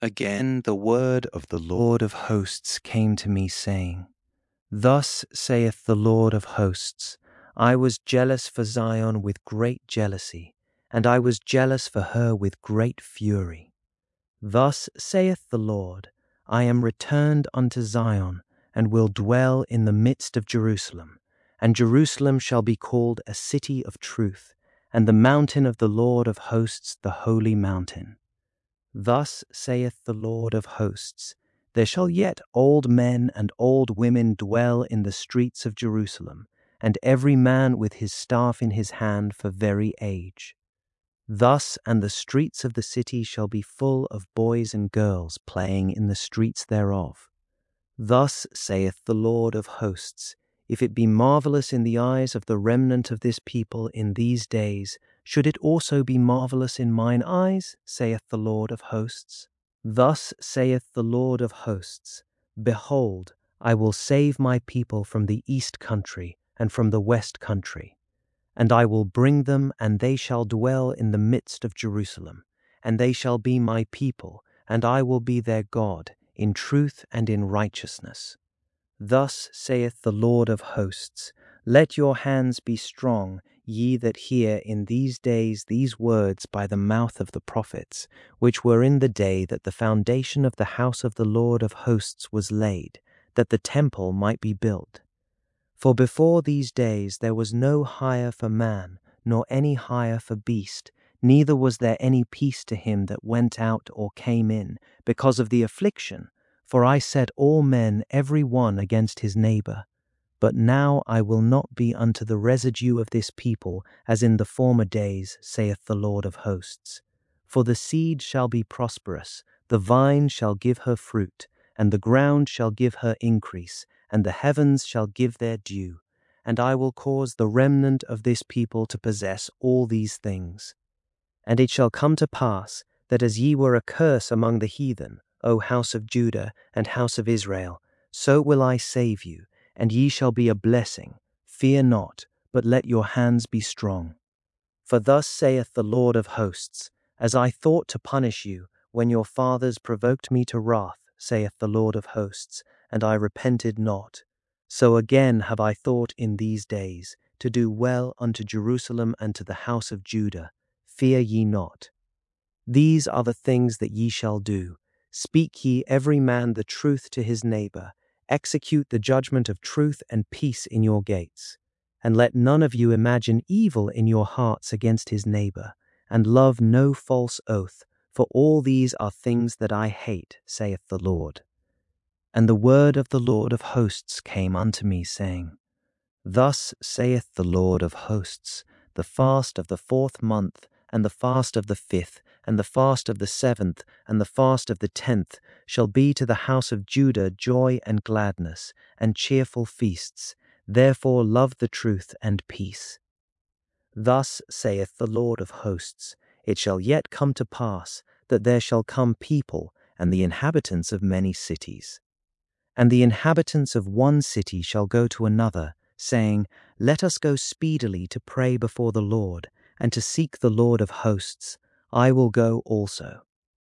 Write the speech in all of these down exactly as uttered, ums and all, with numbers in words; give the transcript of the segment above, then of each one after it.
Again the word of the Lord of hosts came to me, saying, Thus saith the Lord of hosts, I was jealous for Zion with great jealousy, and I was jealous for her with great fury. Thus saith the Lord, I am returned unto Zion, and will dwell in the midst of Jerusalem, and Jerusalem shall be called a city of truth, and the mountain of the Lord of hosts the holy mountain. Thus saith the Lord of hosts, There shall yet old men and old women dwell in the streets of Jerusalem, and every man with his staff in his hand for very age. Thus and the streets of the city shall be full of boys and girls playing in the streets thereof. Thus saith the Lord of hosts, If it be marvelous in the eyes of the remnant of this people in these days, should it also be marvelous in mine eyes, saith the Lord of hosts? Thus saith the Lord of hosts, Behold, I will save my people from the east country and from the west country. And I will bring them, and they shall dwell in the midst of Jerusalem, and they shall be my people, and I will be their God, in truth and in righteousness. Thus saith the Lord of hosts, Let your hands be strong, ye that hear in these days these words by the mouth of the prophets, which were in the day that the foundation of the house of the Lord of hosts was laid, that the temple might be built. For before these days there was no hire for man, nor any hire for beast, neither was there any peace to him that went out or came in, because of the affliction. For I set all men every one against his neighbour. But now I will not be unto the residue of this people, as in the former days, saith the Lord of hosts. For the seed shall be prosperous, the vine shall give her fruit, and the ground shall give her increase, and the heavens shall give their due. And I will cause the remnant of this people to possess all these things. And it shall come to pass, that as ye were a curse among the heathen, O house of Judah and house of Israel, so will I save you, and ye shall be a blessing. Fear not, but let your hands be strong. For thus saith the Lord of hosts, As I thought to punish you, when your fathers provoked me to wrath, saith the Lord of hosts, and I repented not, so again have I thought in these days, to do well unto Jerusalem and to the house of Judah. Fear ye not. These are the things that ye shall do. Speak ye every man the truth to his neighbour, execute the judgment of truth and peace in your gates. And let none of you imagine evil in your hearts against his neighbour, and love no false oath, for all these are things that I hate, saith the Lord. And the word of the Lord of hosts came unto me, saying, Thus saith the Lord of hosts, The fast of the fourth month, and the fast of the fifth, and the fast of the seventh, and the fast of the tenth, shall be to the house of Judah joy and gladness, and cheerful feasts. Therefore love the truth and peace. Thus saith the Lord of hosts, It shall yet come to pass, that there shall come people, and the inhabitants of many cities. And the inhabitants of one city shall go to another, saying, Let us go speedily to pray before the Lord, and to seek the Lord of hosts. I will go also.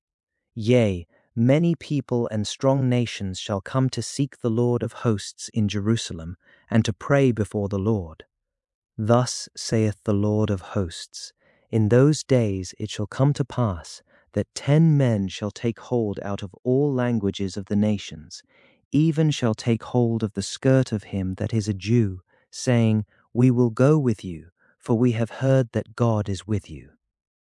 Yea, many people and strong nations shall come to seek the Lord of hosts in Jerusalem, and to pray before the Lord. Thus saith the Lord of hosts, In those days it shall come to pass, that ten men shall take hold out of all languages of the nations, even shall take hold of the skirt of him that is a Jew, saying, We will go with you, for we have heard that God is with you.